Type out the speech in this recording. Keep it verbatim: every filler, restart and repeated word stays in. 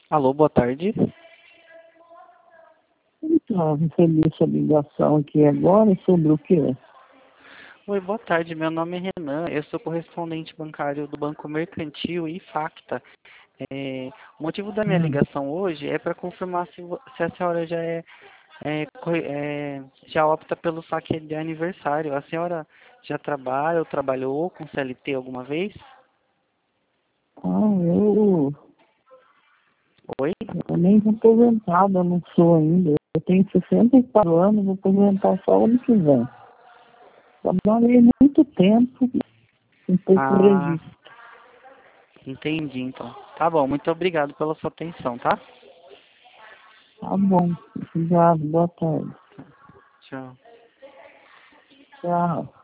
Alô, boa tarde. Então, recebi essa ligação aqui agora sobre o quê? Oi, boa tarde. Meu nome é Renan. Eu sou correspondente bancário do Banco Mercantil e Facta. É, o motivo da minha Hum. ligação hoje é para confirmar se, vo- se a senhora já é, é, co- é, já opta pelo saque de aniversário. A senhora já trabalha ou trabalhou com C L T alguma vez? Ah, eu, Oi? eu nem aposentada não sou ainda. Eu tenho sessenta e quatro anos, vou aposentar só ano que vem. Trabalhei muito tempo, um pouco Ah, registro. entendi então. Tá bom, muito obrigado pela sua atenção, tá? Tá bom, obrigado, boa tarde. Tchau. Tchau.